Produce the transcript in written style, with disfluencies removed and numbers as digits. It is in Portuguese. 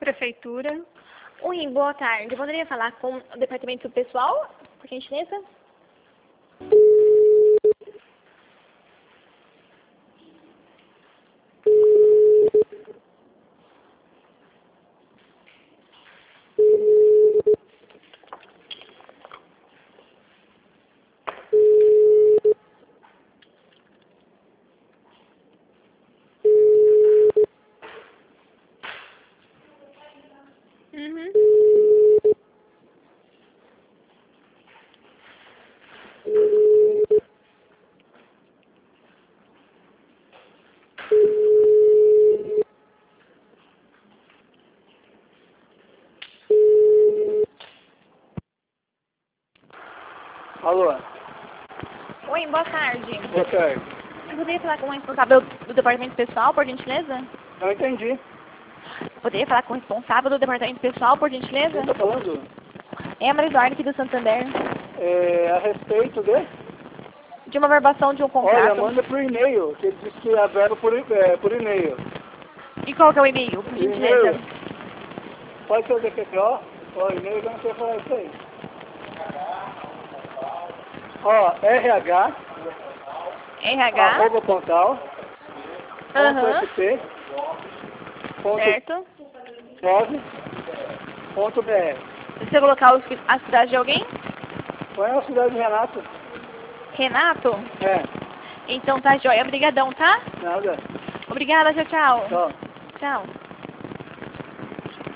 Prefeitura. Oi, boa tarde. Eu poderia falar com o departamento pessoal, por gentileza? Uhum. Alô, Oi, boa tarde. boa tarde. Eu poderia falar com o responsável do departamento pessoal, por gentileza? Não entendi. Poderia falar com o responsável do departamento pessoal, por gentileza? Quem tá falando? É a Maria Eduarda aqui do Santander. A respeito De uma verbação de um Olha, contrato. manda por e-mail, que ele disse que é verba por e-mail. E qual que é o e-mail, por gentileza? E-mail, pode ser o DPO, o e-mail, eu não sei falar isso aí. Ó, RH, RH. arroba pontal, Aham. .sp, Certo. .gov.br. Você colocar a cidade de alguém? Qual é a cidade de Renato? Renato? É, Então tá joia. Obrigadão, tá? nada. Obrigada, tchau, tchau. Tchau. Tchau.